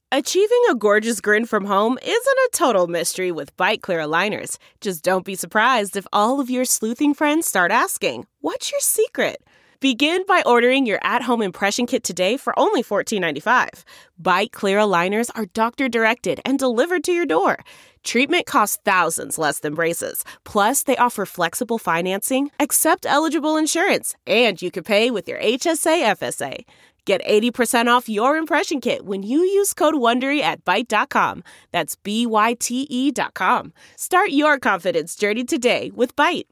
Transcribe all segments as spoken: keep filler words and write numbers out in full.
Achieving a gorgeous grin from home isn't a total mystery with Byte Clear aligners. Just don't be surprised if all of your sleuthing friends start asking, "What's your secret?" Begin by ordering your at-home impression kit today for only fourteen ninety-five. Byte Clear aligners are doctor-directed and delivered to your door. Treatment costs thousands less than braces. Plus, they offer flexible financing, accept eligible insurance, and you can pay with your H S A F S A. Get eighty percent off your impression kit when you use code WONDERY at byte dot com. That's B Y T E dot com. Start your confidence journey today with Byte.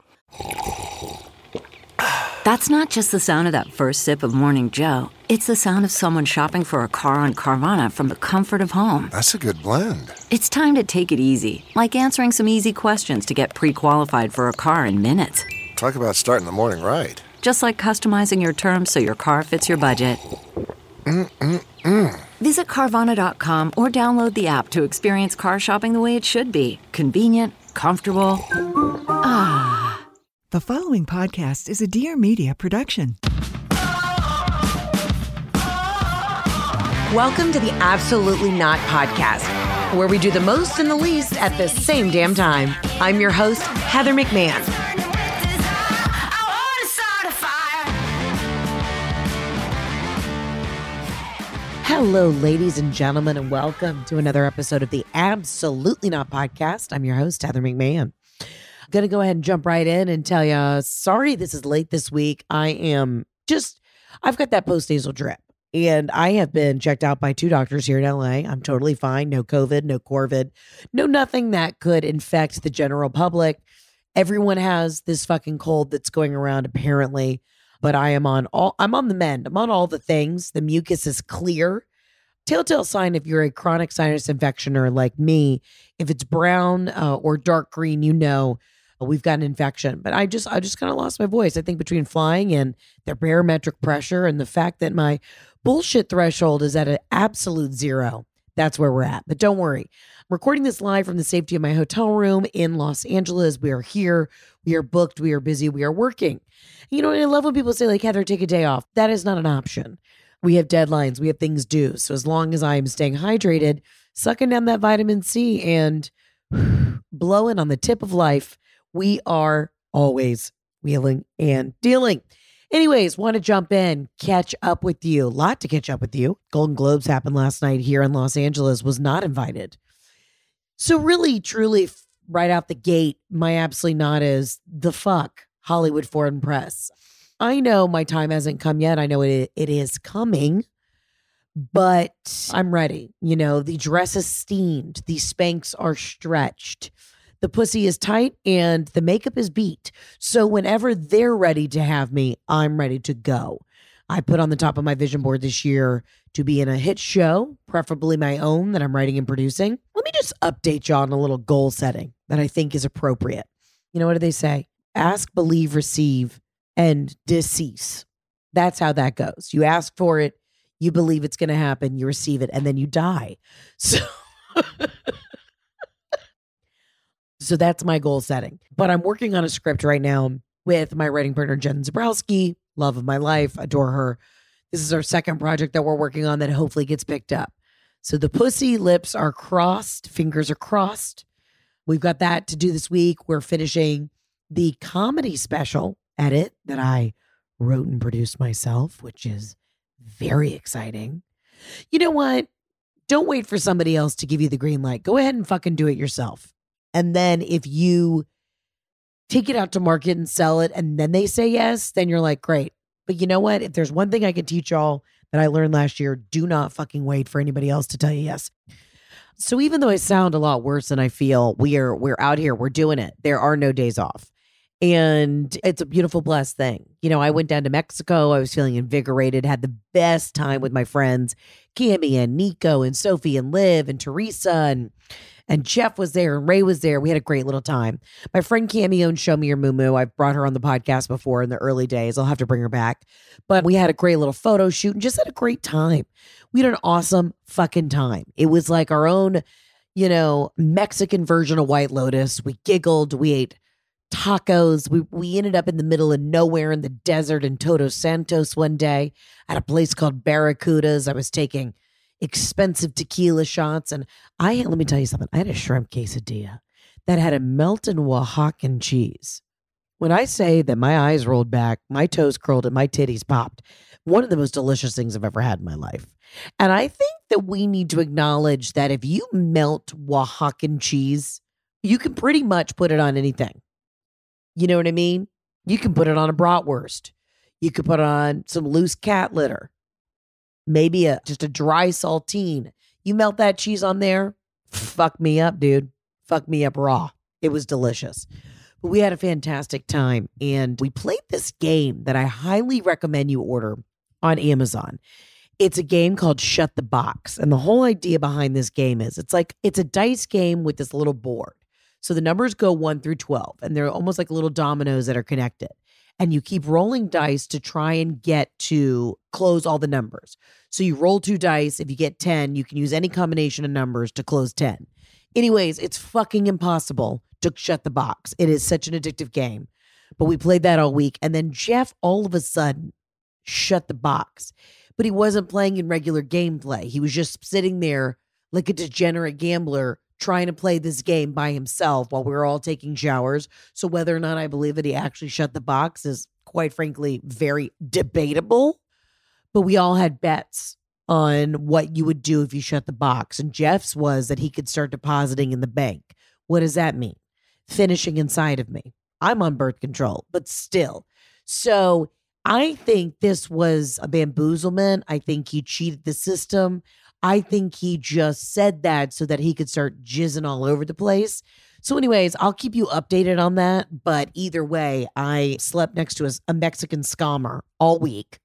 That's not just the sound of that first sip of Morning Joe. It's the sound of someone shopping for a car on Carvana from the comfort of home. That's a good blend. It's time to take it easy, like answering some easy questions to get pre-qualified for a car in minutes. Talk about starting the morning right. Just like customizing your terms so your car fits your budget. Mm-mm-mm. Visit Carvana dot com or download the app to experience car shopping the way it should be. Convenient, comfortable. Ah. The following podcast is a Dear Media production. Welcome to the Absolutely Not Podcast, where we do the most and the least at the same damn time. I'm your host, Heather McMahon. Hello, ladies and gentlemen, and welcome to another episode of the Absolutely Not Podcast. I'm your host, Heather McMahon. I'm going to go ahead and jump right in and tell you, sorry this is late this week. I am just, I've got that post-nasal drip, and I have been checked out by two doctors here in L A. I'm totally fine. No COVID, no Corvid, no nothing that could infect the general public. Everyone has this fucking cold that's going around apparently. But I am on all, I'm on the mend. I'm on all the things. The mucus is clear. Telltale sign if you're a chronic sinus infectioner like me, if it's brown uh, or dark green, you know uh, we've got an infection. But I just, I just kind of lost my voice. I think between flying and the barometric pressure and the fact that my bullshit threshold is at an absolute zero, that's where we're at. But don't worry. I'm recording this live from the safety of my hotel room in Los Angeles. We are here. We are booked. We are busy. We are working. You know, and I love when people say, like, Heather, take a day off. That is not an option. We have deadlines. We have things due. So as long as I am staying hydrated, sucking down that vitamin C and blowing on the tip of life, we are always wheeling and dealing. Anyways, want to jump in, catch up with you. A lot to catch up with you. Golden Globes happened last night here in Los Angeles. Was not invited. So really, truly, right out the gate, my absolutely not is the fuck Hollywood Foreign Press. I know my time hasn't come yet. I know it it is coming, but I'm ready. You know, the dress is steamed. The Spanx are stretched. The pussy is tight and the makeup is beat. So whenever they're ready to have me, I'm ready to go. I put on the top of my vision board this year to be in a hit show, preferably my own that I'm writing and producing. Let me just update you on a little goal setting that I think is appropriate. You know, what do they say? Ask, believe, receive, and decease. That's how that goes. You ask for it, you believe it's going to happen, you receive it, and then you die. So, so that's my goal setting. But I'm working on a script right now with my writing partner, Jen Zabrowski, love of my life, adore her. This is our second project that we're working on that hopefully gets picked up. So the pussy lips are crossed, fingers are crossed. We've got that to do this week. We're finishing the comedy special edit that I wrote and produced myself, which is very exciting. You know what? Don't wait for somebody else to give you the green light. Go ahead and fucking do it yourself. And then if you take it out to market and sell it, and then they say yes, then you're like, great. But you know what? If there's one thing I can teach y'all that I learned last year, do not fucking wait for anybody else to tell you yes. So even though I sound a lot worse than I feel, we are, we're out here, we're doing it. There are no days off. And it's a beautiful, blessed thing. You know, I went down to Mexico. I was feeling invigorated, had the best time with my friends, Cami and Nico and Sophie and Liv and Teresa and And Jeff was there and Ray was there. We had a great little time. My friend Cami owns Show Me Your Moo Moo. I've brought her on the podcast before in the early days. I'll have to bring her back. But we had a great little photo shoot and just had a great time. We had an awesome fucking time. It was like our own, you know, Mexican version of White Lotus. We giggled. We ate tacos. We we ended up in the middle of nowhere in the desert in Todos Santos one day at a place called Barracudas. I was taking expensive tequila shots. And I let me tell you something. I had a shrimp quesadilla that had a melted Oaxacan cheese. When I say that my eyes rolled back, my toes curled, and my titties popped, one of the most delicious things I've ever had in my life. And I think that we need to acknowledge that if you melt Oaxacan cheese, you can pretty much put it on anything. You know what I mean? You can put it on a bratwurst. You could put on some loose cat litter. Maybe a just a dry saltine. You melt that cheese on there, fuck me up, dude. Fuck me up raw. It was delicious. But we had a fantastic time, and we played this game that I highly recommend you order on Amazon. It's a game called Shut the Box. And the whole idea behind this game is it's like it's a dice game with this little board. So the numbers go one through twelve, and they're almost like little dominoes that are connected. And you keep rolling dice to try and get to close all the numbers. So you roll two dice. If you get ten, you can use any combination of numbers to close ten. Anyways, it's fucking impossible to shut the box. It is such an addictive game. But we played that all week. And then Jeff all of a sudden shut the box. But he wasn't playing in regular gameplay. He was just sitting there like a degenerate gambler trying to play this game by himself while we were all taking showers. So whether or not I believe that he actually shut the box is quite frankly very debatable. But we all had bets on what you would do if you shut the box. And Jeff's was that he could start depositing in the bank. What does that mean? Finishing inside of me. I'm on birth control, but still. So I think this was a bamboozlement. I think he cheated the system. I think he just said that so that he could start jizzing all over the place. So anyways, I'll keep you updated on that. But either way, I slept next to a, a Mexican scammer all week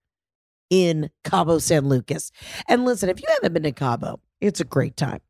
in Cabo San Lucas. And listen, if you haven't been to Cabo, it's a great time.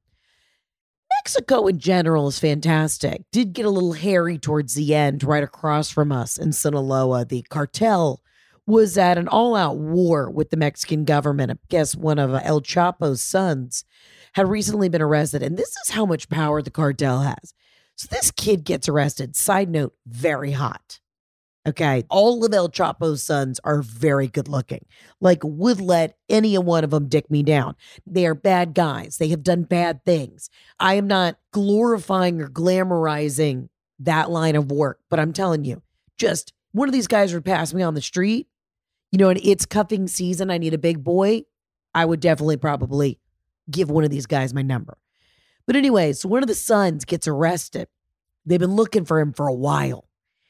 Mexico in general is fantastic. Did get a little hairy towards the end right across from us in Sinaloa. The cartel was at an all-out war with the Mexican government. I guess one of El Chapo's sons had recently been arrested. And this is how much power the cartel has. So this kid gets arrested. Side note, very hot. Okay. All of El Chapo's sons are very good looking. Like would let any one of them dick me down. They are bad guys. They have done bad things. I am not glorifying or glamorizing that line of work, but I'm telling you, just one of these guys would pass me on the street. You know, and it's cuffing season. I need a big boy. I would definitely probably give one of these guys my number. But anyway, so one of the sons gets arrested. They've been looking for him for a while.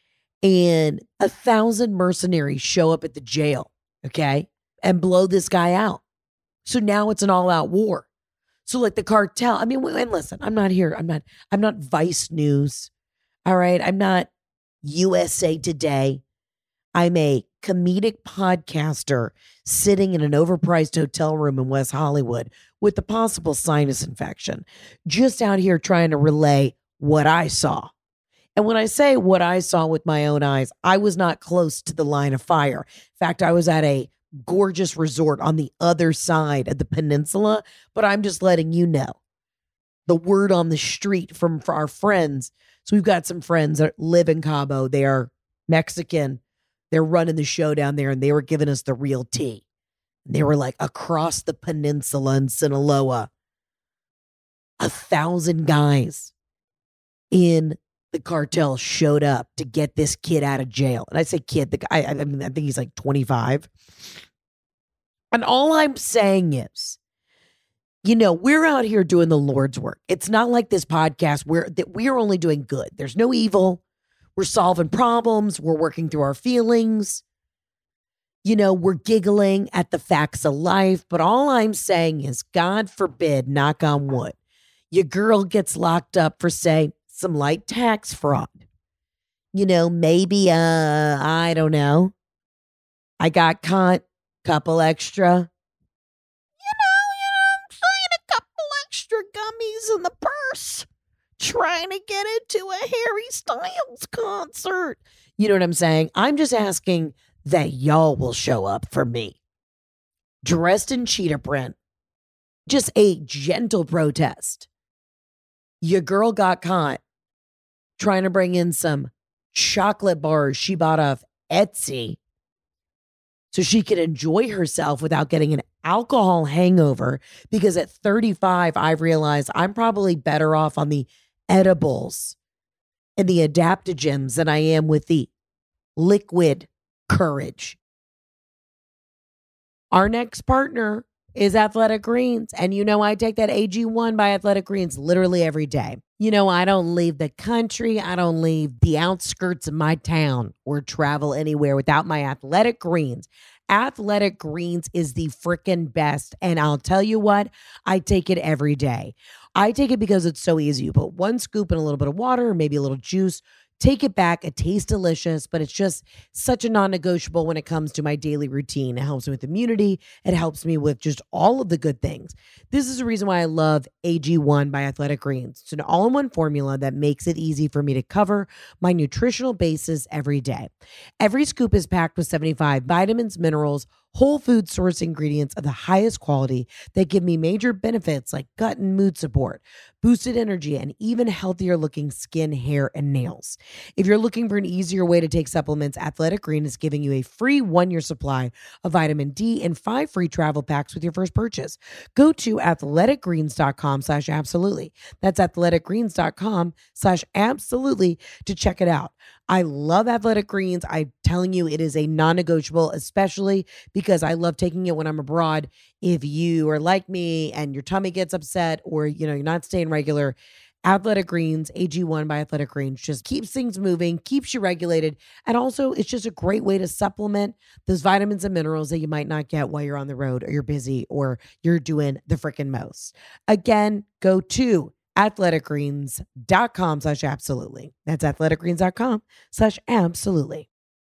And a thousand mercenaries show up at the jail, okay, and blow this guy out. So now it's an all-out war. So like the cartel, I mean, and listen, I'm not here. I'm not, I'm not Vice News. All right. I'm not U S A Today. I'm a comedic podcaster sitting in an overpriced hotel room in West Hollywood with a possible sinus infection, just out here trying to relay what I saw. And when I say what I saw with my own eyes, I was not close to the line of fire. In fact, I was at a gorgeous resort on the other side of the peninsula, but I'm just letting you know the word on the street from our friends. So we've got some friends that live in Cabo. They are Mexican. They're running the show down there, and they were giving us the real tea. And they were like across the peninsula in Sinaloa, a thousand guys in the cartel showed up to get this kid out of jail. And I say kid, the guy, I, I mean, I think he's like twenty-five. And all I'm saying is, you know, we're out here doing the Lord's work. It's not like this podcast where that we are only doing good. There's no evil. We're solving problems. We're working through our feelings. You know, we're giggling at the facts of life. But all I'm saying is, God forbid, knock on wood, your girl gets locked up for, say, some light tax fraud. You know, maybe, uh, I don't know. I got caught, couple extra. You know, you know, I'm saying a couple extra gummies in the purse. Trying to get into a Harry Styles concert. You know what I'm saying? I'm just asking that y'all will show up for me. Dressed in cheetah print. Just a gentle protest. Your girl got caught trying to bring in some chocolate bars she bought off Etsy. so she can enjoy herself without getting an alcohol hangover. Because at thirty-five, I've realized I'm probably better off on the edibles and the adaptogens than I am with the liquid courage. Our next partner is Athletic Greens. And you know, I take that A G one by Athletic Greens literally every day. You know, I don't leave the country. I don't leave the outskirts of my town or travel anywhere without my Athletic Greens. Athletic Greens is the freaking best. And I'll tell you what, I take it every day. I take it because it's so easy. You put one scoop in a little bit of water, or maybe a little juice. Take it back. It tastes delicious, but it's just such a non-negotiable when it comes to my daily routine. It helps me with immunity. It helps me with just all of the good things. This is the reason why I love A G one by Athletic Greens. It's an all-in-one formula that makes it easy for me to cover my nutritional basis every day. Every scoop is packed with seventy-five vitamins, minerals, whole food source ingredients of the highest quality that give me major benefits like gut and mood support, boosted energy, and even healthier looking skin, hair, and nails. If you're looking for an easier way to take supplements, Athletic Green is giving you a free one-year supply of vitamin D and five free travel packs with your first purchase. Go to athleticgreens.com slash absolutely. That's athleticgreens.com slash absolutely to check it out. I love Athletic Greens. I'm telling you, it is a non-negotiable, especially because I love taking it when I'm abroad. If you are like me and your tummy gets upset, or you know, you're not staying regular, Athletic Greens, A G one by Athletic Greens, just keeps things moving, keeps you regulated. And also, it's just a great way to supplement those vitamins and minerals that you might not get while you're on the road, or you're busy, or you're doing the freaking most. Again, go to athleticgreens.com slash absolutely. That's athleticgreens.com slash absolutely.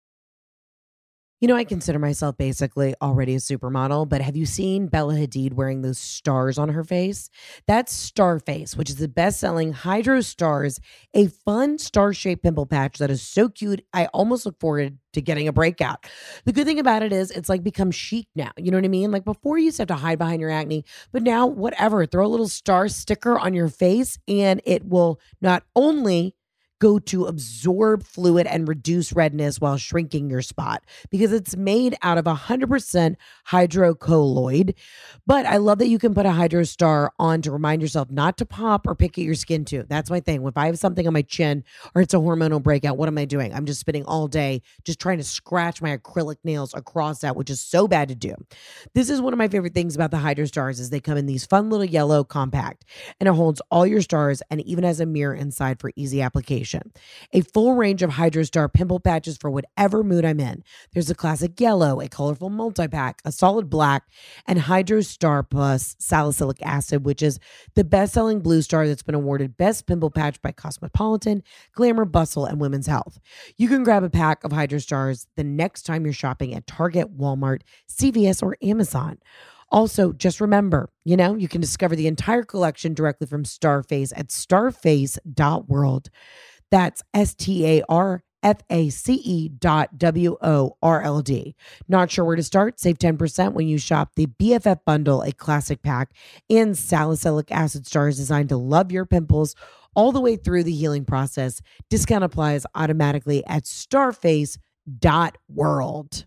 You know, I consider myself basically already a supermodel, but have you seen Bella Hadid wearing those stars on her face? That's Starface, which is the best-selling Hydro Stars, a fun star-shaped pimple patch that is so cute, I almost look forward to getting a breakout. The good thing about it is it's like become chic now. You know what I mean? Like before you used to have to hide behind your acne, but now whatever, throw a little star sticker on your face and it will not only go to absorb fluid and reduce redness while shrinking your spot, because it's made out of one hundred percent hydrocolloid. But I love that you can put a Hydro Star on to remind yourself not to pop or pick at your skin too. That's my thing. If I have something on my chin or it's a hormonal breakout, what am I doing? I'm just spending all day just trying to scratch my acrylic nails across that, which is so bad to do. This is one of my favorite things about the Hydro Stars is they come in these fun little yellow compact, and it holds all your stars and even has a mirror inside for easy application. A full range of Hydro Star pimple patches for whatever mood I'm in. There's a classic yellow, a colorful multi-pack, a solid black, and Hydro Star Plus salicylic acid, which is the best-selling blue star that's been awarded Best Pimple Patch by Cosmopolitan, Glamour, Bustle, and Women's Health. You can grab a pack of Hydro Stars the next time you're shopping at Target, Walmart, C V S, or Amazon. Also, just remember, you know, you can discover the entire collection directly from Starface at starface dot world. That's S T A R F A C E dot W O R L D. Not sure where to start? Save ten percent when you shop the B F F Bundle, a classic pack, and salicylic acid stars designed to love your pimples all the way through the healing process. Discount applies automatically at starface dot world.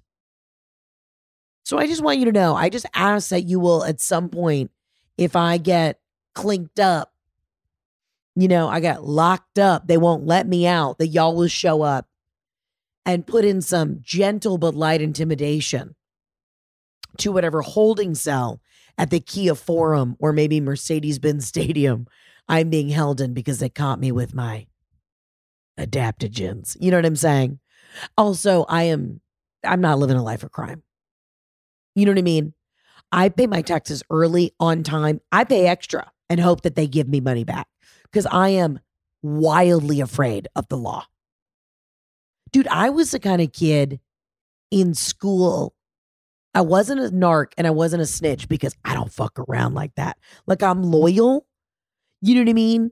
So I just want you to know, I just ask that you will at some point, if I get clinked up, you know, I got locked up, they won't let me out, that y'all will show up and put in some gentle but light intimidation to whatever holding cell at the Kia Forum or maybe Mercedes-Benz Stadium I'm being held in because they caught me with my adaptogens. You know what I'm saying? Also, I am, I'm not living a life of crime. You know what I mean? I pay my taxes early, on time. I pay extra and hope that they give me money back, because I am wildly afraid of the law. Dude, I was the kind of kid in school. I wasn't a narc and I wasn't a snitch because I don't fuck around like that. Like, I'm loyal. You know what I mean?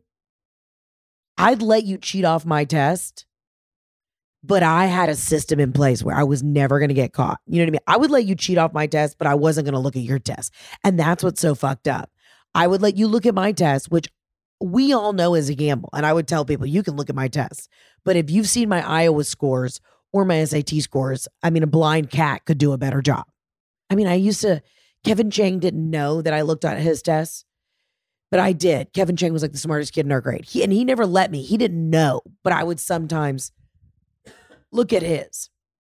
I'd let you cheat off my test, but I had a system in place where I was never going to get caught. You know what I mean? I would let you cheat off my test, but I wasn't going to look at your test. And that's what's so fucked up. I would let you look at my test, which we all know is a gamble. And I would tell people, you can look at my test. But if you've seen my Iowa scores or my S A T scores. I mean, a blind cat could do a better job. I mean, I used to, Kevin Chang didn't know that I looked at his tests, but I did. Kevin Chang was like the smartest kid in our grade. He, and he never let me. He didn't know, but I would sometimes look at his.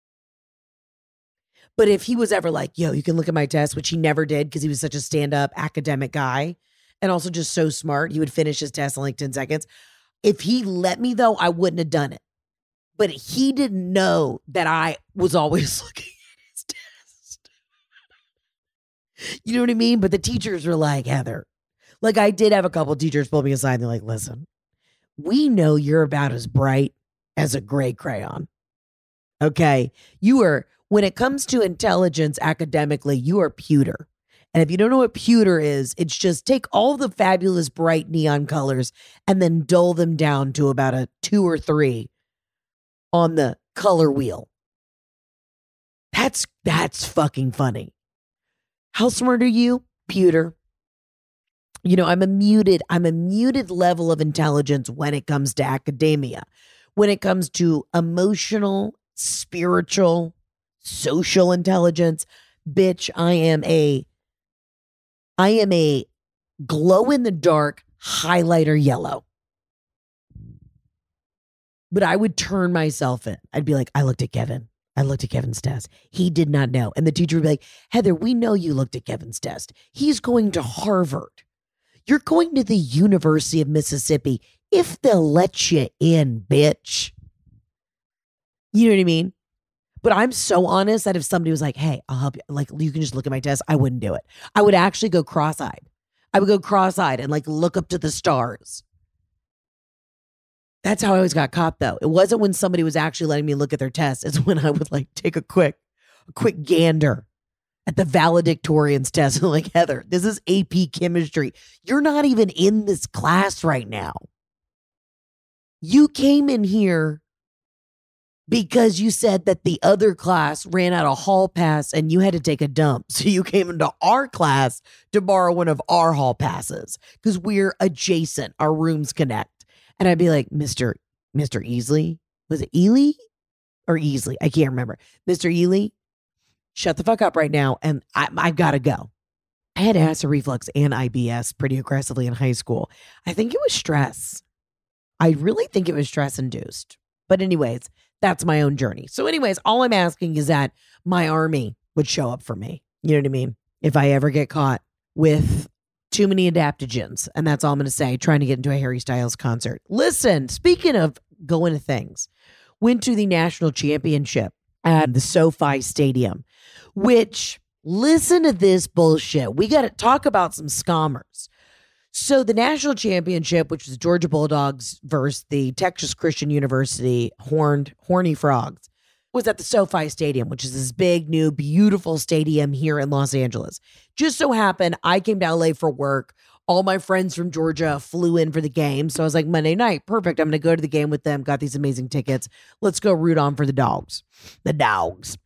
But if he was ever like, yo, you can look at my test, which he never did because he was such a stand-up academic guy and also just so smart, he would finish his test in like ten seconds. If he let me, though, I wouldn't have done it. But he didn't know that I was always looking at his test. You know what I mean? But the teachers were like, Heather, like I did have a couple of teachers pull me aside and they're like, listen, we know you're about as bright as a gray crayon. Okay? You are... When it comes to intelligence academically, you are pewter. And if you don't know what pewter is, it's just take all the fabulous bright neon colors and then dull them down to about a two or three on the color wheel. That's that's fucking funny. How smart are you? Pewter. You know, I'm a muted, I'm a muted level of intelligence when it comes to academia. When it comes to emotional, spiritual, social intelligence, bitch, I am a, I am a glow in the dark highlighter yellow. But I would turn myself in. I'd be like, I looked at Kevin. I looked at Kevin's test. He did not know. And the teacher would be like, Heather, we know you looked at Kevin's test. He's going to Harvard. You're going to the University of Mississippi if they'll let you in, bitch. You know what I mean? But I'm so honest that if somebody was like, hey, I'll help you, like, you can just look at my test, I wouldn't do it. I would actually go cross-eyed. I would go cross-eyed and like look up to the stars. That's how I always got caught, though. It wasn't when somebody was actually letting me look at their test. It's when I would like take a quick, a quick gander at the valedictorian's test. And like, Heather, this is A P chemistry. You're not even in this class right now. You came in here because you said that the other class ran out of hall pass and you had to take a dump. So you came into our class to borrow one of our hall passes because we're adjacent. Our rooms connect. And I'd be like, Mister Mister Easley, was it Ely or Easley? I can't remember. Mister Ely, shut the fuck up right now. And I, I've got to go. I had acid reflux and I B S pretty aggressively in high school. I think it was stress. I really think it was stress induced. But anyways, that's my own journey. So anyways, all I'm asking is that my army would show up for me. You know what I mean? If I ever get caught with too many adaptogens. And that's all I'm going to say, trying to get into a Harry Styles concert. Listen, speaking of going to things, went to the national championship at the SoFi Stadium, which, listen to this bullshit. We got to talk about some scammers. So the national championship, which was Georgia Bulldogs versus the Texas Christian University Horned Horny Frogs, was at the SoFi Stadium, which is this big, new, beautiful stadium here in Los Angeles. Just so happened, I came to L A for work. All my friends from Georgia flew in for the game. So I was like, Monday night, perfect. I'm going to go to the game with them. Got these amazing tickets. Let's go root on for the dogs. The dogs.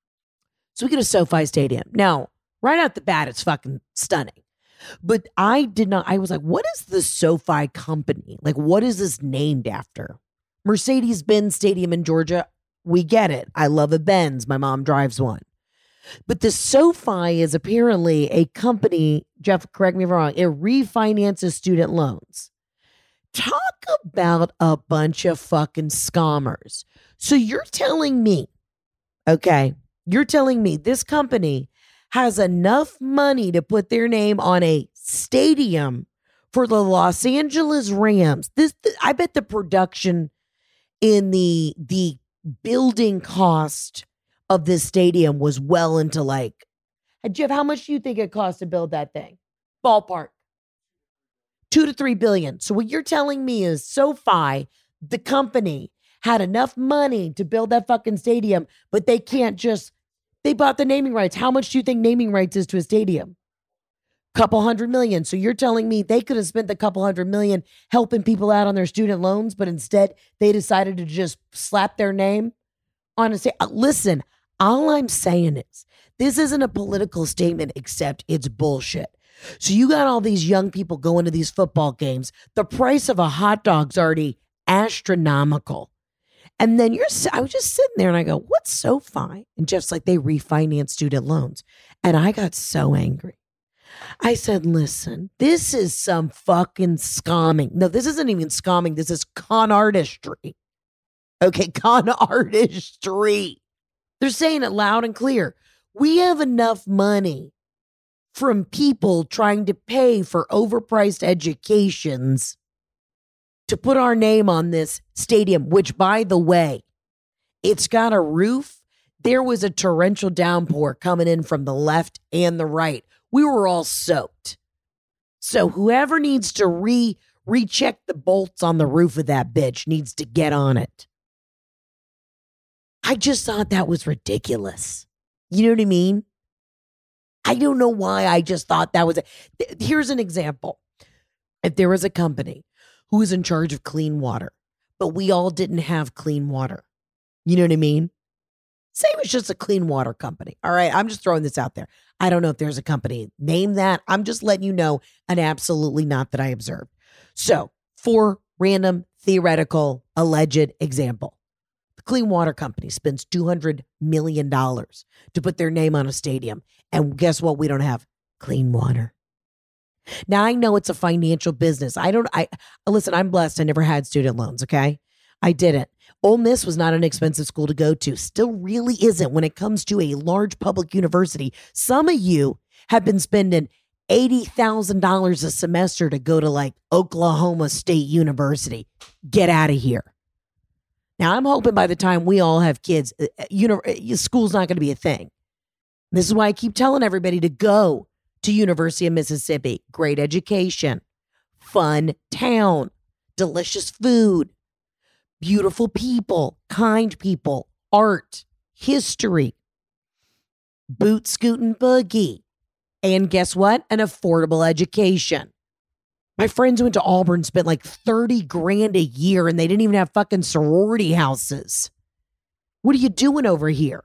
So we get to SoFi Stadium. Now, right out the bat, it's fucking stunning. But I did not, I was like, what is the SoFi company? Like, what is this named after? Mercedes-Benz Stadium in Georgia. We get it. I love a Benz. My mom drives one. But the SoFi is apparently a company, Jeff, correct me if I'm wrong, it refinances student loans. Talk about a bunch of fucking scammers. So you're telling me, okay, you're telling me this company has enough money to put their name on a stadium for the Los Angeles Rams. This, I bet the production in the the building cost of this stadium was well into like, Jeff, how much do you think it cost to build that thing? Ballpark. Two to three billion. So what you're telling me is SoFi, the company, had enough money to build that fucking stadium, but they can't just, they bought the naming rights. How much do you think naming rights is to a stadium? Couple hundred million. So you're telling me they could have spent the couple hundred million helping people out on their student loans, but instead they decided to just slap their name on a sta- Listen, all I'm saying is this isn't a political statement, except it's bullshit. So you got all these young people going to these football games. The price of a hot dog's already astronomical. And then you're, I was just sitting there and I go, what's SoFi? And Jeff's like, they refinance student loans. And I got so angry. I said, listen, this is some fucking scamming. No, this isn't even scamming. This is con artistry. Okay, con artistry. They're saying it loud and clear. We have enough money from people trying to pay for overpriced educations to put our name on this stadium, which, by the way, it's got a roof. There was a torrential downpour coming in from the left and the right. We were all soaked. So whoever needs to re recheck the bolts on the roof of that bitch needs to get on it. I just thought that was ridiculous. You know what I mean? I don't know why I just thought that was a, here's an example. If there was a company who was in charge of clean water, but we all didn't have clean water. You know what I mean? Say it was just a clean water company. All right. I'm just throwing this out there. I don't know if there's a company. Name that. I'm just letting you know an absolutely not that I observed. So for random, theoretical, alleged example, the Clean Water Company spends two hundred million dollars to put their name on a stadium. And guess what? We don't have clean water. Now, I know it's a financial business. I don't, I, listen, I'm blessed. I never had student loans. Okay. I didn't. Ole Miss was not an expensive school to go to. Still really isn't when it comes to a large public university. Some of you have been spending eighty thousand dollars a semester to go to like Oklahoma State University. Get out of here. Now, I'm hoping by the time we all have kids, you know, school's not going to be a thing. This is why I keep telling everybody to go to University of Mississippi. Great education, fun town, delicious food, beautiful people, kind people, art, history, boot, scoot, and boogie. And guess what? An affordable education. My friends went to Auburn, spent like thirty grand a year, and they didn't even have fucking sorority houses. What are you doing over here?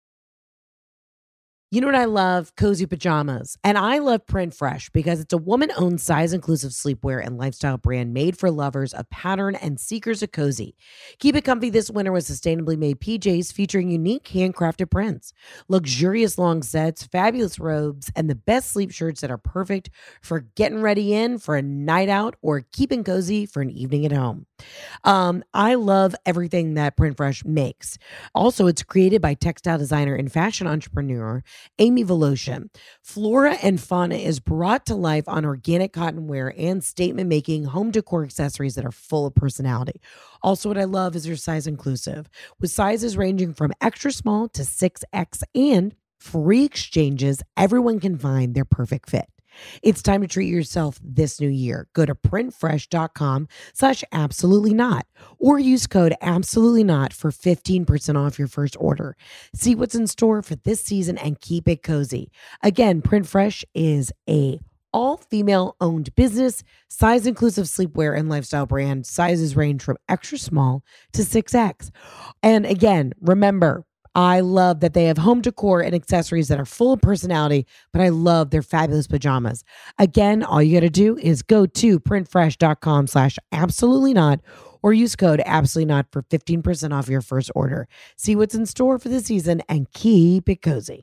You know what I love? Cozy pajamas. And I love Print Fresh because it's a woman-owned size-inclusive sleepwear and lifestyle brand made for lovers of pattern and seekers of cozy. Keep it comfy this winter with sustainably made P Js featuring unique handcrafted prints, luxurious long sets, fabulous robes, and the best sleep shirts that are perfect for getting ready in for a night out or keeping cozy for an evening at home. Um, I love everything that Print Fresh makes. Also, it's created by textile designer and fashion entrepreneur Amy Voloshin. Flora and fauna is brought to life on organic cotton wear and statement-making home decor accessories that are full of personality. Also, what I love is their size inclusive, with sizes ranging from extra small to six X and free exchanges. Everyone can find their perfect fit. It's time to treat yourself this new year. Go to printfresh.com slash absolutely not or use code absolutely not for fifteen percent off your first order. See what's in store for this season and keep it cozy. Again, Print Fresh is a all-female owned business, size inclusive sleepwear and lifestyle brand. Sizes range from extra small to six X. And again, remember, I love that they have home decor and accessories that are full of personality, but I love their fabulous pajamas. Again, all you got to do is go to printfresh.com slash absolutely not or use code absolutely not for fifteen percent off your first order. See what's in store for the season and keep it cozy.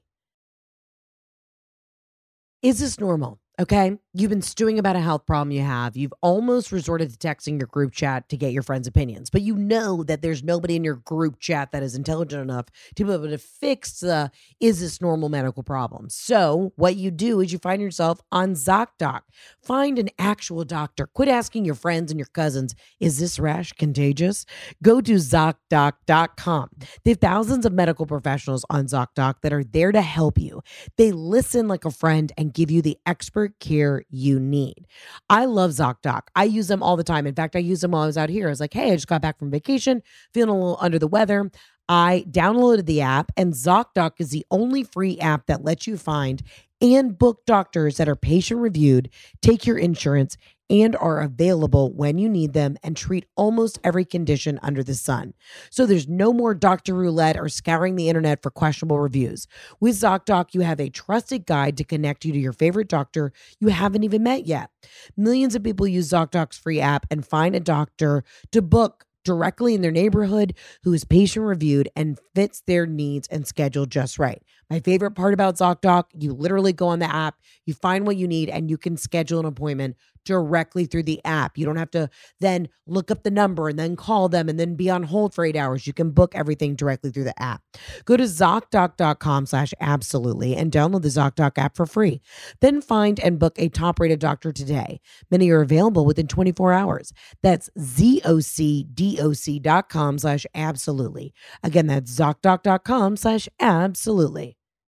Is this normal? Okay, you've been stewing about a health problem you have. You've almost resorted to texting your group chat to get your friends' opinions, but you know that there's nobody in your group chat that is intelligent enough to be able to fix the is this normal medical problem. So what you do is you find yourself on ZocDoc. Find an actual doctor. Quit asking your friends and your cousins, is this rash contagious? Go to ZocDoc dot com. They have thousands of medical professionals on ZocDoc that are there to help you. They listen like a friend and give you the expert care you need. I love ZocDoc. I use them all the time. In fact, I used them while I was out here. I was like, hey, I just got back from vacation, feeling a little under the weather. I downloaded the app, and ZocDoc is the only free app that lets you find and book doctors that are patient reviewed, take your insurance, and are available when you need them and treat almost every condition under the sun. So there's no more doctor roulette or scouring the internet for questionable reviews. With ZocDoc, you have a trusted guide to connect you to your favorite doctor you haven't even met yet. Millions of people use ZocDoc's free app and find a doctor to book directly in their neighborhood, who is patient reviewed and fits their needs and schedule just right. My favorite part about ZocDoc, you literally go on the app, you find what you need, and you can schedule an appointment directly through the app. You don't have to then look up the number and then call them and then be on hold for eight hours. You can book everything directly through the app. Go to ZocDoc.com slash absolutely and download the ZocDoc app for free. Then find and book a top-rated doctor today. Many are available within twenty-four hours. That's ZocDoc.com slash absolutely. Again, that's ZocDoc.com slash absolutely.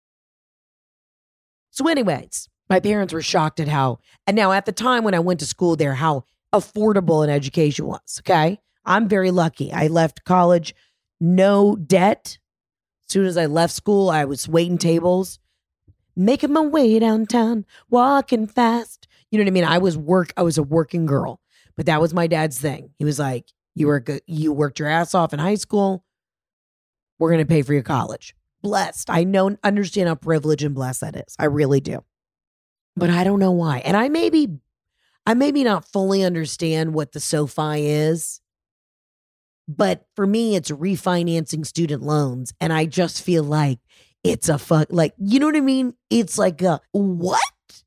So anyways, my parents were shocked at how, and now at the time when I went to school there, how affordable an education was, okay? I'm very lucky. I left college, no debt. As soon as I left school, I was waiting tables, making my way downtown, walking fast. You know what I mean? I was work. I was a working girl, but that was my dad's thing. He was like, you were good. You worked your ass off in high school. We're going to pay for your college. Blessed. I know, understand how privileged and blessed that is. I really do. But I don't know why. And I maybe, I maybe not fully understand what the SoFi is. But for me, it's refinancing student loans. And I just feel like it's a fuck, like, you know what I mean? It's like a, what?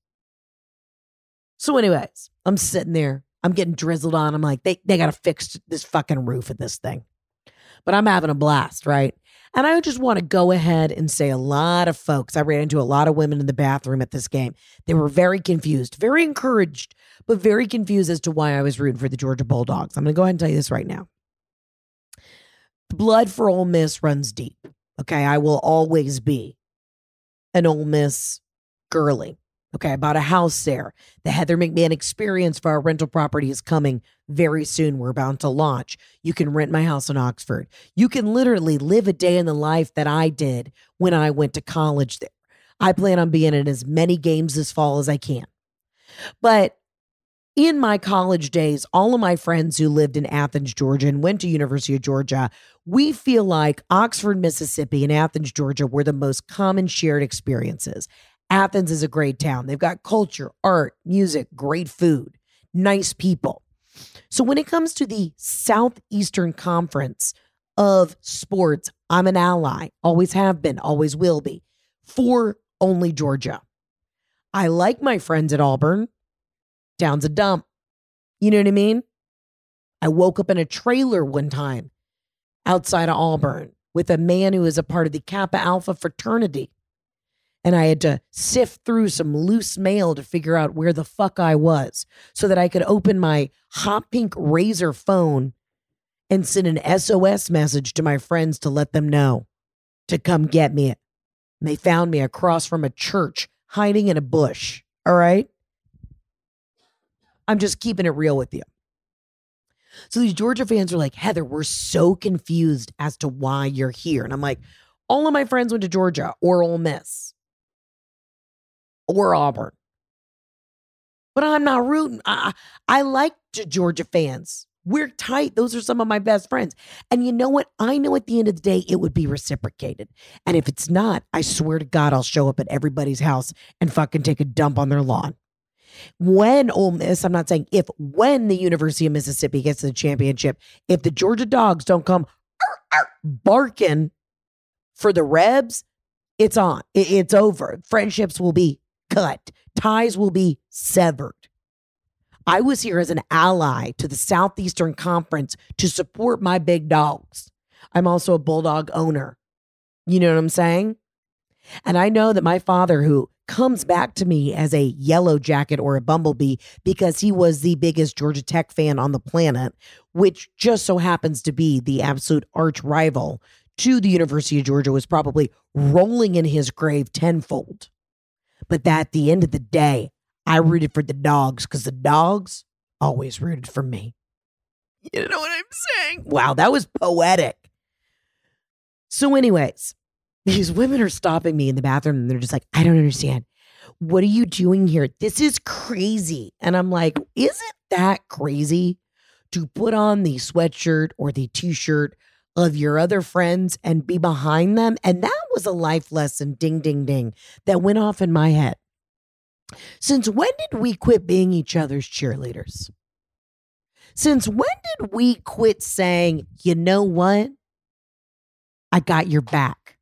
So anyways, I'm sitting there. I'm getting drizzled on. I'm like, they, they got to fix this fucking roof of this thing. But I'm having a blast, right? And I just want to go ahead and say a lot of folks, I ran into a lot of women in the bathroom at this game. They were very confused, very encouraged, but very confused as to why I was rooting for the Georgia Bulldogs. I'm going to go ahead and tell you this right now. The blood for Ole Miss runs deep. Okay, I will always be an Ole Miss girly. Okay, I bought a house there. The Heather McMahon experience for our rental property is coming very soon. We're about to launch. You can rent my house in Oxford. You can literally live a day in the life that I did when I went to college there. I plan on being in as many games this fall as I can. But in my college days, all of my friends who lived in Athens, Georgia and went to University of Georgia, we feel like Oxford, Mississippi and Athens, Georgia were the most common shared experiences. Athens is a great town. They've got culture, art, music, great food, nice people. So when it comes to the Southeastern Conference of sports, I'm an ally, always have been, always will be, for only Georgia. I like my friends at Auburn. Town's a dump. You know what I mean? I woke up in a trailer one time outside of Auburn with a man who is a part of the Kappa Alpha fraternity. And I had to sift through some loose mail to figure out where the fuck I was so that I could open my hot pink Razr phone and send an S O S message to my friends to let them know to come get me. And they found me across from a church hiding in a bush. All right. I'm just keeping it real with you. So these Georgia fans are like, Heather, we're so confused as to why you're here. And I'm like, all of my friends went to Georgia or Ole Miss. Or Auburn. But I'm not rooting. I, I like the Georgia fans. We're tight. Those are some of my best friends. And you know what? I know at the end of the day, it would be reciprocated. And if it's not, I swear to God, I'll show up at everybody's house and fucking take a dump on their lawn. When Ole Miss, I'm not saying if, when the University of Mississippi gets to the championship, if the Georgia Dogs don't come barking for the Rebs, it's on. It's over. Friendships will be cut. Ties will be severed. I was here as an ally to the Southeastern Conference to support my big dogs. I'm also a Bulldog owner. You know what I'm saying? And I know that my father, who comes back to me as a Yellow Jacket or a Bumblebee because he was the biggest Georgia Tech fan on the planet, which just so happens to be the absolute arch rival to the University of Georgia, was probably rolling in his grave tenfold. But that at the end of the day, I rooted for the Dogs because the Dogs always rooted for me. You know what I'm saying? Wow, that was poetic. So anyways, these women are stopping me in the bathroom and they're just like, I don't understand. What are you doing here? This is crazy. And I'm like, isn't that crazy to put on the sweatshirt or the t-shirt of your other friends and be behind them? And that was a life lesson, ding, ding, ding, that went off in my head. Since when did we quit being each other's cheerleaders? Since when did we quit saying, you know what? I got your back.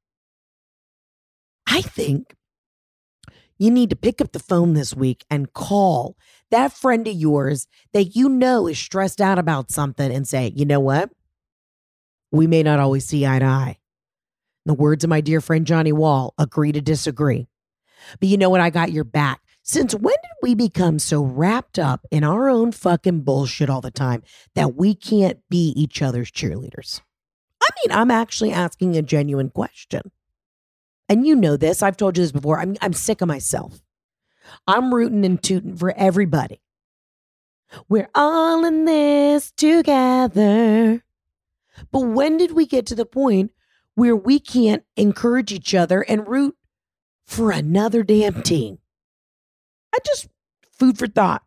I think you need to pick up the phone this week and call that friend of yours that you know is stressed out about something and say, you know what? We may not always see eye to eye. In the words of my dear friend Johnny Wall, agree to disagree. But you know what? I got your back. Since when did we become so wrapped up in our own fucking bullshit all the time that we can't be each other's cheerleaders? I mean, I'm actually asking a genuine question. And you know this. I've told you this before. I'm, I'm sick of myself. I'm rooting and tooting for everybody. We're all in this together. But when did we get to the point where we can't encourage each other and root for another damn team? I just, food for thought.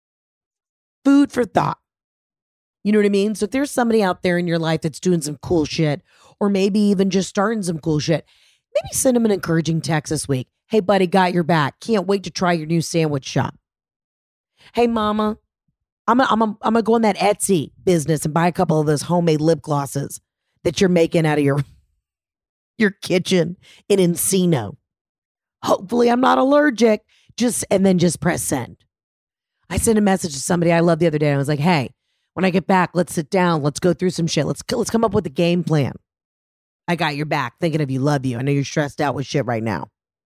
Food for thought. You know what I mean? So if there's somebody out there in your life that's doing some cool shit, or maybe even just starting some cool shit, maybe send them an encouraging text this week. Hey, buddy, got your back. Can't wait to try your new sandwich shop. Hey, mama, I'm going I'm I'm I'm to go in that Etsy business and buy a couple of those homemade lip glosses that you're making out of your, your kitchen in Encino. Hopefully I'm not allergic. Just and then just press send. I sent a message to somebody I love the other day. And I was like, hey, when I get back, let's sit down. Let's go through some shit. Let's, let's come up with a game plan. I got your back. Thinking of you. Love you. I know you're stressed out with shit right now.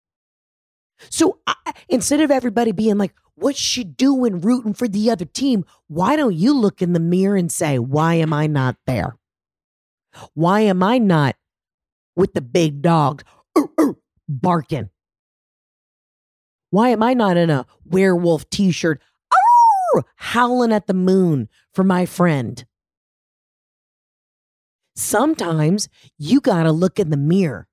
So I, instead of everybody being like, what's she doing rooting for the other team? Why don't you look in the mirror and say, why am I not there? Why am I not with the big dog uh, uh, barking? Why am I not in a werewolf t-shirt oh, howling at the moon for my friend? Sometimes you got to look in the mirror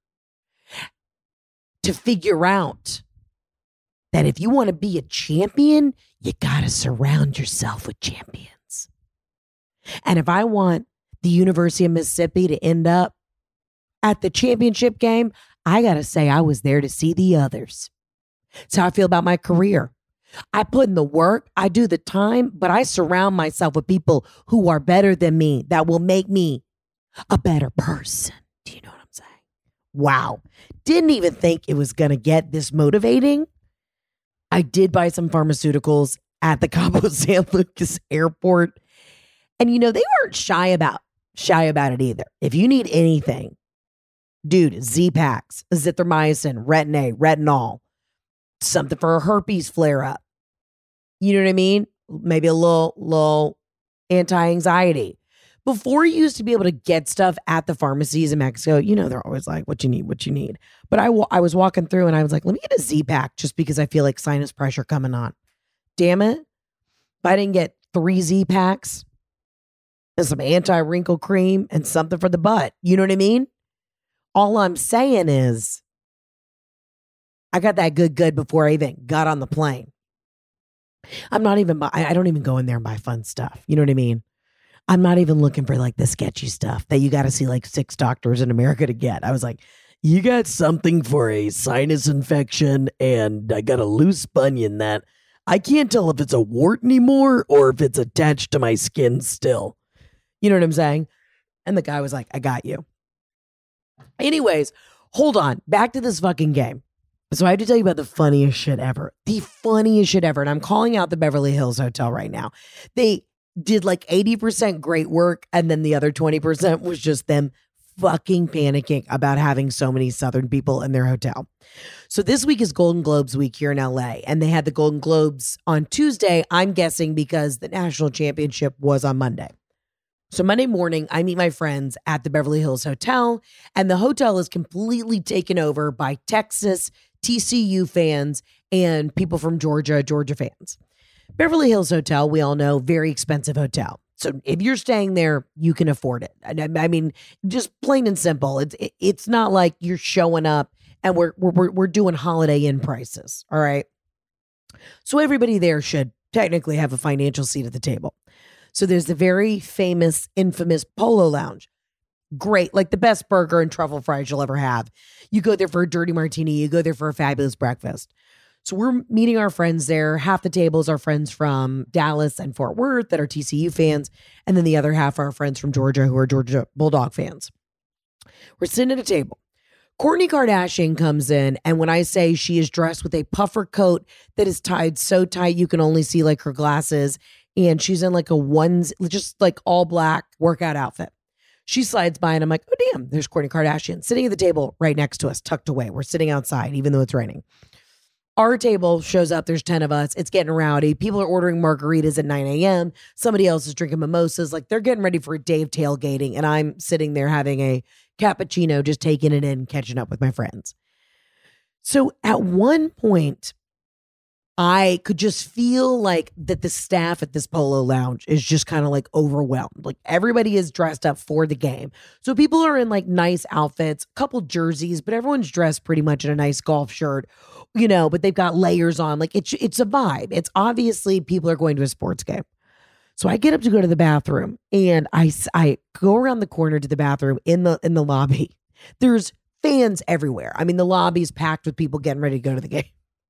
to figure out that if you want to be a champion, you got to surround yourself with champions. And if I want the University of Mississippi to end up at the championship game, I got to say I was there to see the others. That's how I feel about my career. I put in the work, I do the time, but I surround myself with people who are better than me, that will make me a better person. Do you know what I'm saying? Wow. Didn't even think it was going to get this motivating. I did buy some pharmaceuticals at the Cabo San Lucas airport. And you know, they weren't shy about shy about it either. If you need anything, dude, Z-Paks, azithromycin, retin-A, retinol, something for a herpes flare-up. You know what I mean? Maybe a little, little anti-anxiety. Before you used to be able to get stuff at the pharmacies in Mexico, you know, they're always like, what you need, what you need. But I, I was walking through and I was like, let me get a Z-Pak just because I feel like sinus pressure coming on. Damn it. If I didn't get three Z-Paks and some anti-wrinkle cream and something for the butt, you know what I mean? All I'm saying is, I got that good, good before I even got on the plane. I'm not even, buy, I don't even go in there and buy fun stuff. You know what I mean? I'm not even looking for like the sketchy stuff that you got to see like six doctors in America to get. I was like, you got something for a sinus infection and I got a loose bunion that I can't tell if it's a wart anymore or if it's attached to my skin still. You know what I'm saying? And the guy was like, I got you. Anyways, hold on. Back to this fucking game. So I have to tell you about the funniest shit ever. The funniest shit ever. And I'm calling out the Beverly Hills Hotel right now. They did like eighty percent great work. And then the other twenty percent was just them fucking panicking about having so many Southern people in their hotel. So this week is Golden Globes week here in L A. And they had the Golden Globes on Tuesday, I'm guessing because the national championship was on Monday. So Monday morning, I meet my friends at the Beverly Hills Hotel. And the hotel is completely taken over by Texas T C U fans and people from Georgia, Georgia fans. Beverly Hills Hotel, we all know, very expensive hotel. So if you're staying there, you can afford it. I, I mean, just plain and simple. It's it, it's not like you're showing up and we're we're we're doing Holiday Inn prices. All right. So everybody there should technically have a financial seat at the table. So there's the very famous, infamous Polo Lounge. Great, like the best burger and truffle fries you'll ever have. You go there for a dirty martini. You go there for a fabulous breakfast. So we're meeting our friends there. Half the tables are friends from Dallas and Fort Worth that are T C U fans. And then the other half are friends from Georgia who are Georgia Bulldog fans. We're sitting at a table. Kourtney Kardashian comes in, and when I say she is dressed with a puffer coat that is tied so tight you can only see like her glasses, and she's in like a onesie, just like all black workout outfit. She slides by and I'm like, oh damn, there's Kourtney Kardashian sitting at the table right next to us, tucked away. We're sitting outside even though it's raining. Our table shows up. There's ten of us. It's getting rowdy. People are ordering margaritas at nine a.m. Somebody else is drinking mimosas. Like they're getting ready for a day of tailgating. And I'm sitting there having a cappuccino, just taking it in, catching up with my friends. So at one point, I could just feel like that the staff at this Polo Lounge is just kind of like overwhelmed. Like everybody is dressed up for the game. So people are in like nice outfits, a couple jerseys, but everyone's dressed pretty much in a nice golf shirt, you know, but they've got layers on. Like it's, it's a vibe. It's obviously people are going to a sports game. So I get up to go to the bathroom and I, I go around the corner to the bathroom in the, in the lobby. There's fans everywhere. I mean, the lobby's packed with people getting ready to go to the game.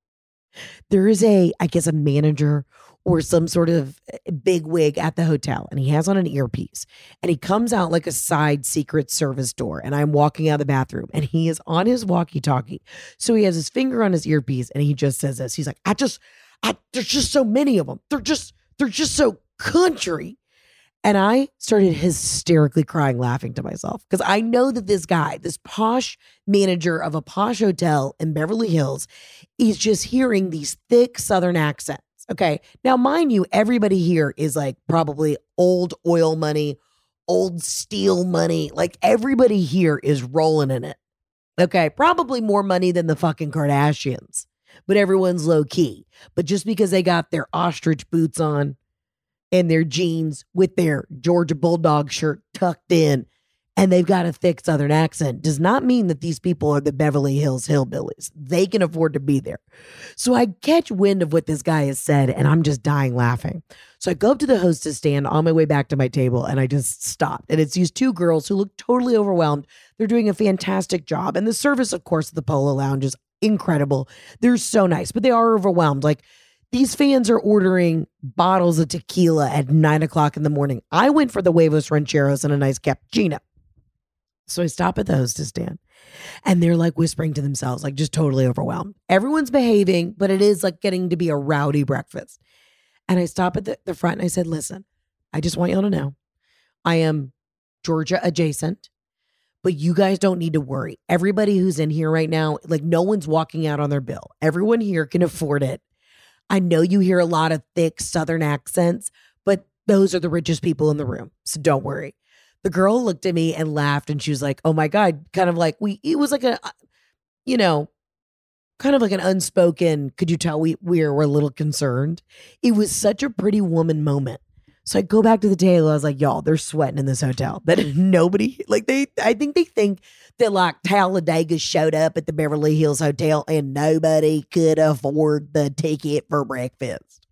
There is a, I guess, a manager or some sort of big wig at the hotel, and he has on an earpiece, and he comes out like a side Secret Service door, and I'm walking out of the bathroom, and he is on his walkie-talkie. So he has his finger on his earpiece, and he just says this. He's like, I just, I, there's just so many of them. They're just, they're just so country. And I started hysterically crying, laughing to myself because I know that this guy, this posh manager of a posh hotel in Beverly Hills, is just hearing these thick Southern accents. Okay. Now, mind you, everybody here is like probably old oil money, old steel money. Like everybody here is rolling in it. Okay. Probably more money than the fucking Kardashians, but everyone's low key. But just because they got their ostrich boots on, and their jeans with their Georgia Bulldog shirt tucked in, and they've got a thick Southern accent, does not mean that these people are the Beverly Hills hillbillies. They can afford to be there. So I catch wind of what this guy has said, and I'm just dying laughing. So I go up to the hostess stand on my way back to my table, and I just stopped. And it's these two girls who look totally overwhelmed. They're doing a fantastic job. And the service, of course, at the Polo Lounge is incredible. They're so nice, but they are overwhelmed. Like, these fans are ordering bottles of tequila at nine o'clock in the morning. I went for the huevos rancheros and a nice cappuccino. So I stop at the hostess stand and they're like whispering to themselves, like just totally overwhelmed. Everyone's behaving, but it is like getting to be a rowdy breakfast. And I stop at the, the front and I said, listen, I just want y'all to know I am Georgia adjacent, but you guys don't need to worry. Everybody who's in here right now, like no one's walking out on their bill. Everyone here can afford it. I know you hear a lot of thick Southern accents, but those are the richest people in the room. So don't worry. The girl looked at me and laughed and she was like, oh my God, kind of like we, it was like a, you know, kind of like an unspoken, could you tell we, we were a little concerned? It was such a pretty woman moment. So I go back to the table. I was like, y'all, they're sweating in this hotel. That nobody, like they, I think they think that like Talladega showed up at the Beverly Hills Hotel and nobody could afford the ticket for breakfast.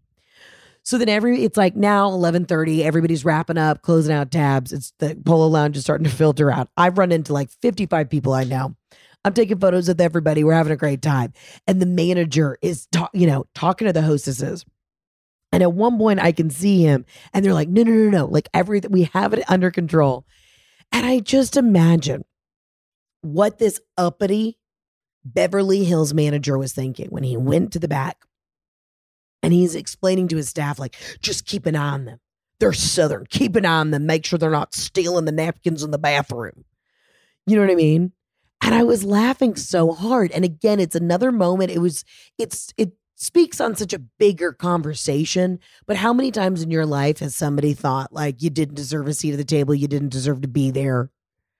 So then every, it's like now eleven thirty, everybody's wrapping up, closing out tabs. It's the Polo Lounge is starting to filter out. I've run into like fifty-five people I know. I'm taking photos with everybody. We're having a great time. And the manager is, ta- you know, talking to the hostesses. And at one point I can see him and they're like, no, no, no, no. Like everything, we have it under control. And I just imagine what this uppity Beverly Hills manager was thinking when he went to the back and he's explaining to his staff, like, just keep an eye on them. They're Southern. Keep an eye on them. Make sure they're not stealing the napkins in the bathroom. You know what I mean? And I was laughing so hard. And again, it's another moment. It was, it's, it, speaks on such a bigger conversation, but how many times in your life has somebody thought like you didn't deserve a seat at the table, you didn't deserve to be there?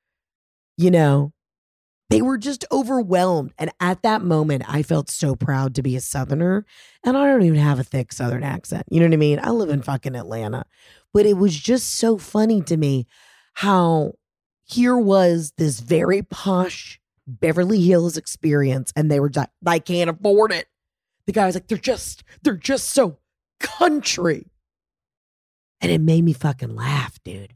You know, they were just overwhelmed. And at that moment, I felt so proud to be a Southerner. And I don't even have a thick Southern accent. You know what I mean? I live in fucking Atlanta. But it was just so funny to me how here was this very posh Beverly Hills experience. And they were like, I can't afford it. The guy was like, they're just, they're just so country. And it made me fucking laugh, dude.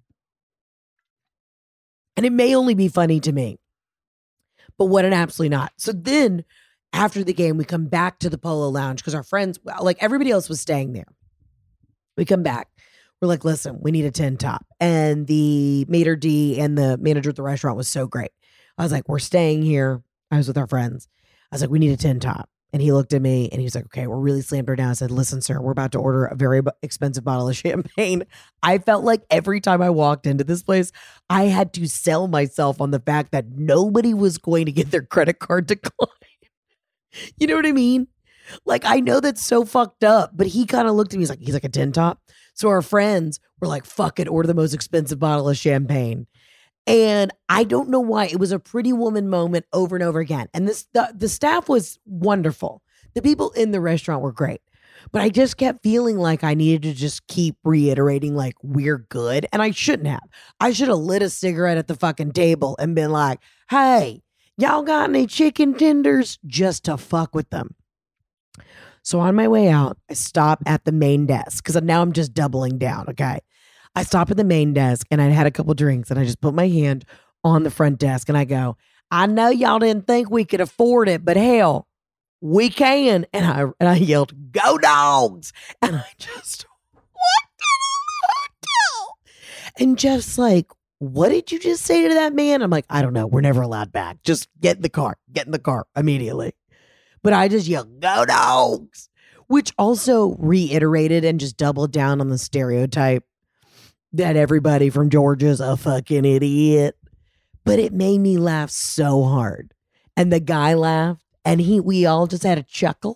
And it may only be funny to me, but what an absolutely not. So then After the game, we come back to the Polo Lounge because our friends, like everybody else was staying there. We come back. We're like, listen, we need a tin top. And the maitre d' and the manager at the restaurant was so great. I was like, we're staying here. I was with our friends. I was like, we need a tin top. And he looked at me and he was like, okay, we're really slammed her down. I said, listen, sir, we're about to order a very expensive bottle of champagne. I felt like every time I walked into this place, I had to sell myself on the fact that nobody was going to get their credit card declined. You know what I mean? Like, I know that's so fucked up, but he kind of looked at me. He's like, he's like a tin top. So our friends were like, fuck it, order the most expensive bottle of champagne. And I don't know why. It was a Pretty Woman moment over and over again. And this the, the staff was wonderful. The people in the restaurant were great. But I just kept feeling like I needed to just keep reiterating, like, we're good. And I shouldn't have. I should have lit a cigarette at the fucking table and been like, hey, y'all got any chicken tenders? Just to fuck with them. So on my way out, I stop at the main desk because now I'm just doubling down, okay? I stop at the main desk and I had a couple drinks and I just put my hand on the front desk and I go, I know y'all didn't think we could afford it, but hell, we can. And I and I yelled, go dogs. And I just walked in the hotel. And Jeff's like, what did you just say to that man? I'm like, I don't know. We're never allowed back. Just get in the car. Get in the car immediately. But I just yelled, go dogs, which also reiterated and just doubled down on the stereotype that everybody from Georgia's a fucking idiot. But it made me laugh so hard. And the guy laughed and he we all just had a chuckle.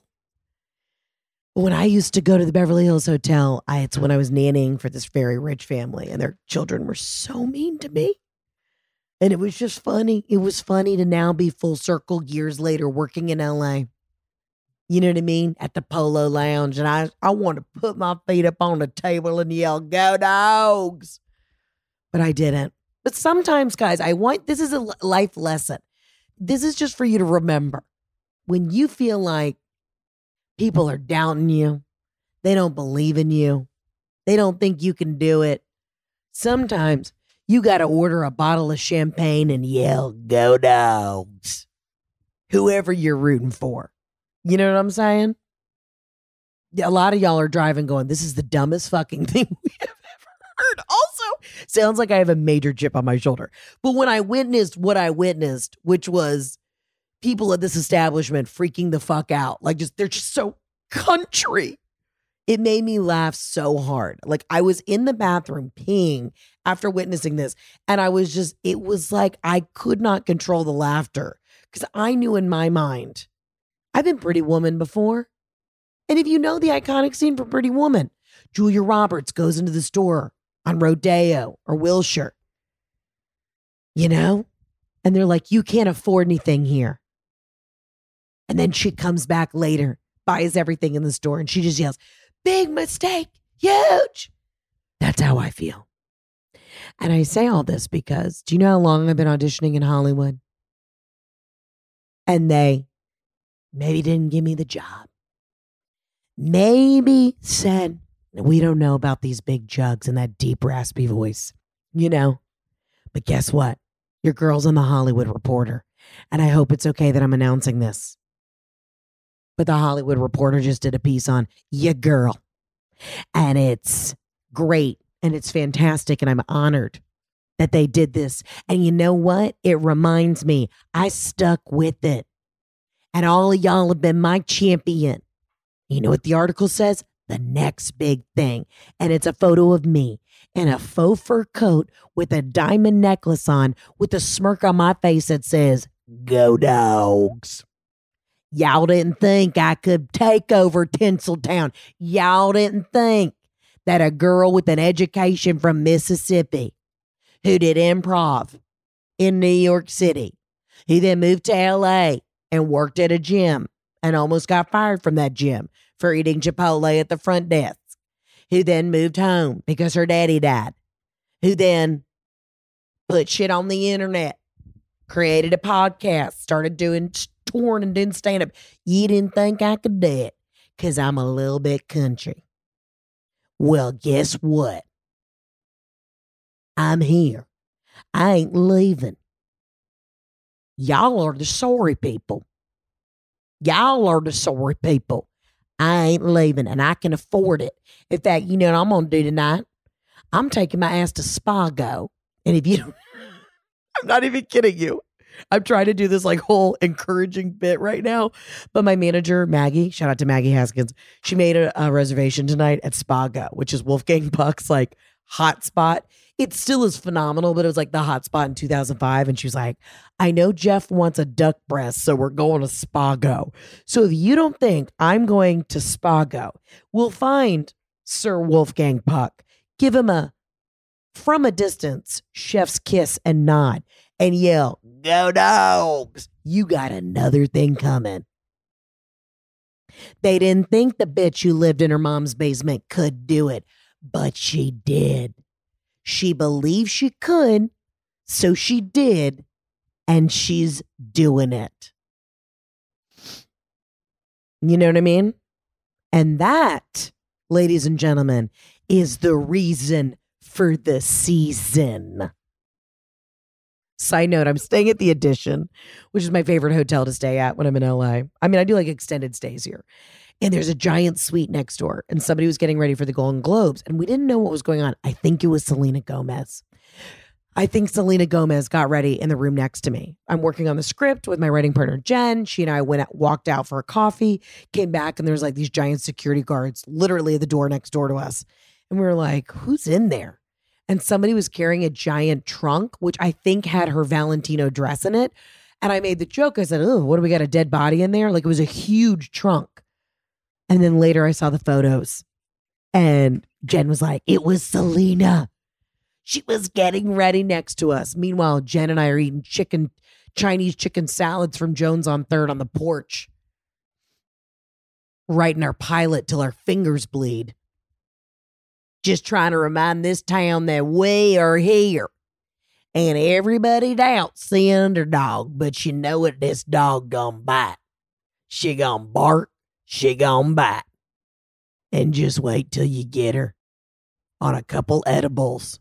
When I used to go to the Beverly Hills Hotel, I, it's when I was nannying for this very rich family and their children were so mean to me. And it was just funny. It was funny to now be full circle years later working in L A. You know what I mean? At the Polo Lounge. And I, I want to put my feet up on the table and yell, go dogs. But I didn't. But sometimes, guys, I want, this is a life lesson. This is just for you to remember. When you feel like people are doubting you, they don't believe in you, they don't think you can do it, sometimes you got to order a bottle of champagne and yell, go dogs. Whoever you're rooting for. You know what I'm saying? A lot of y'all are driving going, this is the dumbest fucking thing we have ever heard. Also, sounds like I have a major chip on my shoulder. But when I witnessed what I witnessed, which was people at this establishment freaking the fuck out, like just, they're just so country. It made me laugh so hard. Like I was in the bathroom peeing after witnessing this. And I was just, it was like I could not control the laughter because I knew in my mind, I've been Pretty Woman before. And if you know the iconic scene from Pretty Woman, Julia Roberts goes into the store on Rodeo or Wilshire, you know? And they're like, you can't afford anything here. And then she comes back later, buys everything in the store, and she just yells, big mistake, huge. That's how I feel. And I say all this because, do you know how long I've been auditioning in Hollywood? And they maybe didn't give me the job. Maybe said, we don't know about these big jugs and that deep raspy voice, you know. But guess what? Your girl's on the Hollywood Reporter. And I hope it's okay that I'm announcing this. But the Hollywood Reporter just did a piece on your girl. And it's great. And it's fantastic. And I'm honored that they did this. And you know what? It reminds me, I stuck with it. And all of y'all have been my champion. You know what the article says? The next big thing. And it's a photo of me in a faux fur coat with a diamond necklace on with a smirk on my face that says, go dogs. Y'all didn't think I could take over Tinseltown. Y'all didn't think that a girl with an education from Mississippi who did improv in New York City, who then moved to L A and worked at a gym and almost got fired from that gym for eating Chipotle at the front desk, who then moved home because her daddy died, who then put shit on the internet, created a podcast, started doing touring and doing stand-up. You didn't think I could do it because I'm a little bit country. Well, guess what? I'm here. I ain't leaving. Y'all are the sorry people. Y'all are the sorry people. I ain't leaving, and I can afford it. In fact, you know what I'm going to do tonight? I'm taking my ass to Spago. And if you don't, I'm not even kidding you. I'm trying to do this like whole encouraging bit right now. But my manager, Maggie, shout out to Maggie Haskins, she made a, a reservation tonight at Spago, which is Wolfgang Puck's like hot spot. It still is phenomenal, but it was like the hot spot in two thousand five. And she was like, I know Jeff wants a duck breast, so we're going to Spago. So if you don't think I'm going to Spago, we'll find Sir Wolfgang Puck, give him a, from a distance, chef's kiss and nod, and yell, go dogs. You got another thing coming. They didn't think the bitch who lived in her mom's basement could do it, but she did. She believed she could, so she did, and she's doing it. You know what I mean? And that, ladies and gentlemen, is the reason for the season. Side note, I'm staying at the Edition, which is my favorite hotel to stay at when I'm in L A. I mean, I do like extended stays here. And there's a giant suite next door. And somebody was getting ready for the Golden Globes. And we didn't know what was going on. I think it was Selena Gomez. I think Selena Gomez got ready in the room next to me. I'm working on the script with my writing partner, Jen. She and I went out, walked out for a coffee, came back, and there's like these giant security guards literally at the door next door to us. And we were like, who's in there? And somebody was carrying a giant trunk, which I think had her Valentino dress in it. And I made the joke. I said, oh, what do we got, a dead body in there? Like it was a huge trunk. And then later I saw the photos and Jen was like, it was Selena. She was getting ready next to us. Meanwhile, Jen and I are eating chicken, Chinese chicken salads from Jones on Third on the porch, writing our pilot till our fingers bleed. Just trying to remind this town that we are here. And everybody doubts the underdog, but you know what, this dog gonna bite. She gonna bark. She gonna bite. And just wait till you get her on a couple edibles.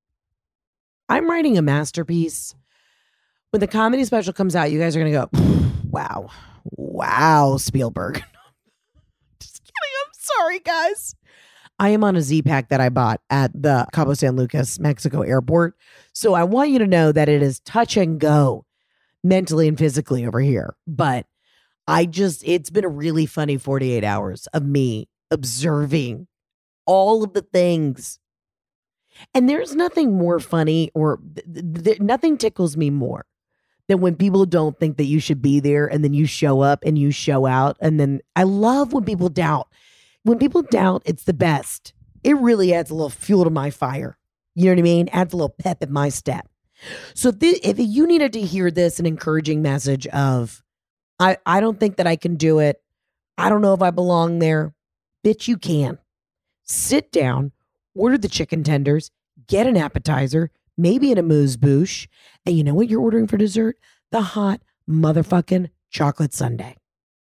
I'm writing a masterpiece. When the comedy special comes out, you guys are going to go, wow, wow, Spielberg. Just kidding. I'm sorry, guys. I am on a Z-Pack that I bought at the Cabo San Lucas, Mexico airport. So I want you to know that it is touch and go mentally and physically over here. But I just, it's been a really funny forty-eight hours of me observing all of the things. And there's nothing more funny or th- th- nothing tickles me more than when people don't think that you should be there and then you show up and you show out. And then I love when people doubt. When people doubt, it's the best. It really adds a little fuel to my fire. You know what I mean? Adds a little pep in my step. So if, th- if you needed to hear this, an encouraging message of, I, I don't think that I can do it. I don't know if I belong there. Bitch, you can. Sit down, order the chicken tenders, get an appetizer, maybe an amuse-bouche, and you know what you're ordering for dessert? The hot motherfucking chocolate sundae.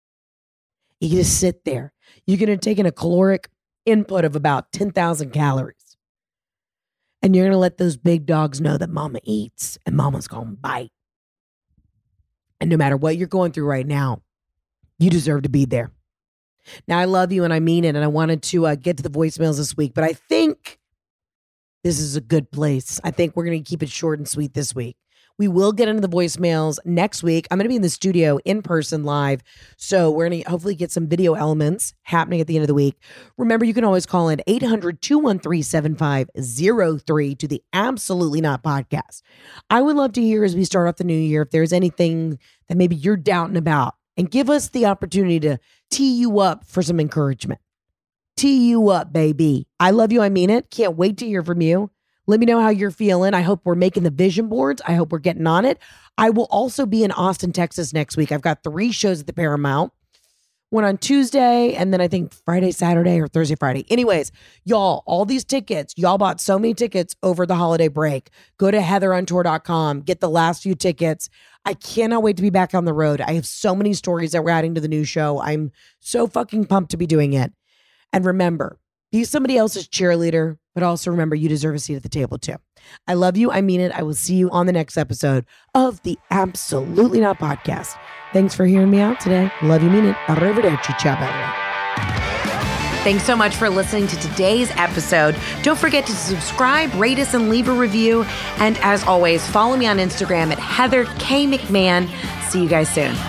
You just sit there. You're going to take in a caloric input of about ten thousand calories. And you're going to let those big dogs know that mama eats and mama's going to bite. And no matter what you're going through right now, you deserve to be there. Now, I love you and I mean it. And I wanted to uh, get to the voicemails this week, but I think this is a good place. I think we're going to keep it short and sweet this week. We will get into the voicemails next week. I'm going to be in the studio in person live. So we're going to hopefully get some video elements happening at the end of the week. Remember, you can always call in eight hundred, two one three, seven five zero three to the Absolutely Not podcast. I would love to hear as we start off the new year, if there's anything that maybe you're doubting about, and give us the opportunity to tee you up for some encouragement. Tee you up, baby. I love you. I mean it. Can't wait to hear from you. Let me know how you're feeling. I hope we're making the vision boards. I hope we're getting on it. I will also be in Austin, Texas next week. I've got three shows at the Paramount. One on Tuesday, and then I think Friday, Saturday, or Thursday, Friday. Anyways, y'all, all these tickets, y'all bought so many tickets over the holiday break. Go to heather on tour dot com. Get the last few tickets. I cannot wait to be back on the road. I have so many stories that we're adding to the new show. I'm so fucking pumped to be doing it. And remember, be somebody else's cheerleader. But also remember, you deserve a seat at the table too. I love you. I mean it. I will see you on the next episode of the Absolutely Not Podcast. Thanks for hearing me out today. Love you, mean it. Arrivederci. Ciao, bella. Thanks so much for listening to today's episode. Don't forget to subscribe, rate us, and leave a review. And as always, follow me on Instagram at Heather K. McMahon. See you guys soon.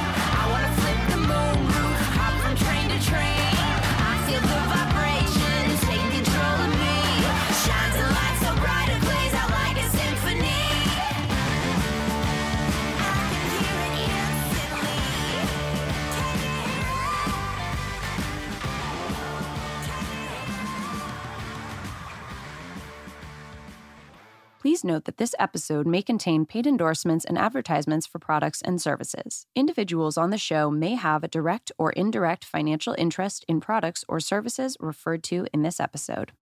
Please note that this episode may contain paid endorsements and advertisements for products and services. Individuals on the show may have a direct or indirect financial interest in products or services referred to in this episode.